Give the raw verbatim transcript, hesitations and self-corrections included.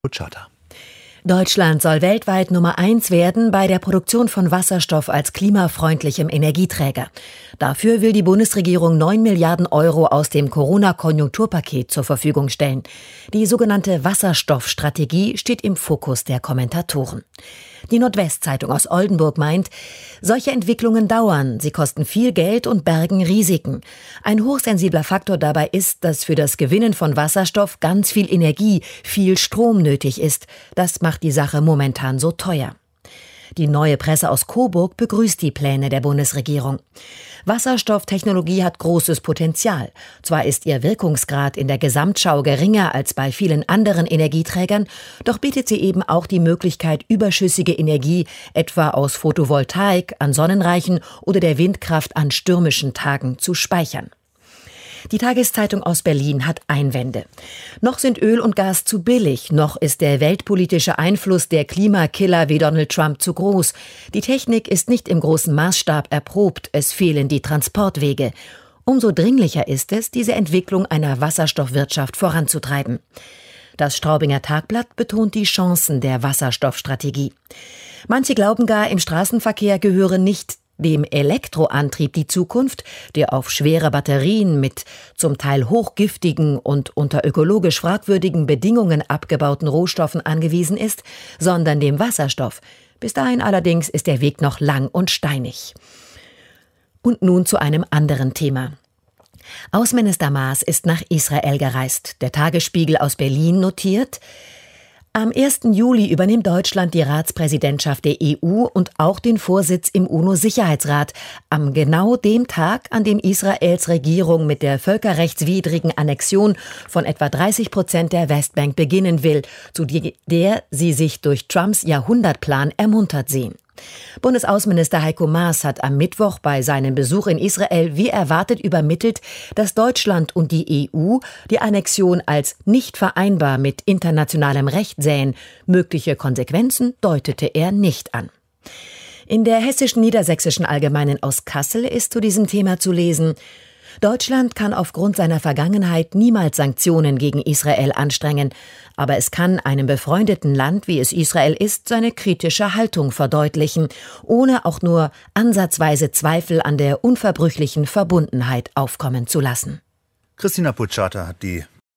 Pucciata. Deutschland soll weltweit Nummer eins werden bei der Produktion von Wasserstoff als klimafreundlichem Energieträger. Dafür will die Bundesregierung neun Milliarden Euro aus dem Corona-Konjunkturpaket zur Verfügung stellen. Die sogenannte Wasserstoffstrategie steht im Fokus der Kommentatoren. Die Nordwestzeitung aus Oldenburg meint, solche Entwicklungen dauern, sie kosten viel Geld und bergen Risiken. Ein hochsensibler Faktor dabei ist, dass für das Gewinnen von Wasserstoff ganz viel Energie, viel Strom nötig ist. Das macht die Sache momentan so teuer. Die Neue Presse aus Coburg begrüßt die Pläne der Bundesregierung. Wasserstofftechnologie hat großes Potenzial. Zwar ist ihr Wirkungsgrad in der Gesamtschau geringer als bei vielen anderen Energieträgern, doch bietet sie eben auch die Möglichkeit, überschüssige Energie etwa aus Photovoltaik an sonnenreichen oder der Windkraft an stürmischen Tagen zu speichern. Die Tageszeitung aus Berlin hat Einwände. Noch sind Öl und Gas zu billig, noch ist der weltpolitische Einfluss der Klimakiller wie Donald Trump zu groß. Die Technik ist nicht im großen Maßstab erprobt, es fehlen die Transportwege. Umso dringlicher ist es, diese Entwicklung einer Wasserstoffwirtschaft voranzutreiben. Das Straubinger Tagblatt betont die Chancen der Wasserstoffstrategie. Manche glauben gar, im Straßenverkehr gehöre nicht dem Elektroantrieb die Zukunft, der auf schwere Batterien mit zum Teil hochgiftigen und unter ökologisch fragwürdigen Bedingungen abgebauten Rohstoffen angewiesen ist, sondern dem Wasserstoff. Bis dahin allerdings ist der Weg noch lang und steinig. Und nun zu einem anderen Thema. Außenminister Maas ist nach Israel gereist. Der Tagesspiegel aus Berlin notiert: Am ersten Juli übernimmt Deutschland die Ratspräsidentschaft der E U und auch den Vorsitz im UNO-Sicherheitsrat, am genau dem Tag, an dem Israels Regierung mit der völkerrechtswidrigen Annexion von etwa dreißig Prozent der Westbank beginnen will, zu der sie sich durch Trumps Jahrhundertplan ermuntert sehen. Bundesaußenminister Heiko Maas hat am Mittwoch bei seinem Besuch in Israel wie erwartet übermittelt, dass Deutschland und die E U die Annexion als nicht vereinbar mit internationalem Recht sähen. Mögliche Konsequenzen deutete er nicht an. In der Hessischen Niedersächsischen Allgemeinen aus Kassel ist zu diesem Thema zu lesen: Deutschland kann aufgrund seiner Vergangenheit niemals Sanktionen gegen Israel anstrengen, aber es kann einem befreundeten Land, wie es Israel ist, seine kritische Haltung verdeutlichen, ohne auch nur ansatzweise Zweifel an der unverbrüchlichen Verbundenheit aufkommen zu lassen. Christina Pucciata hat die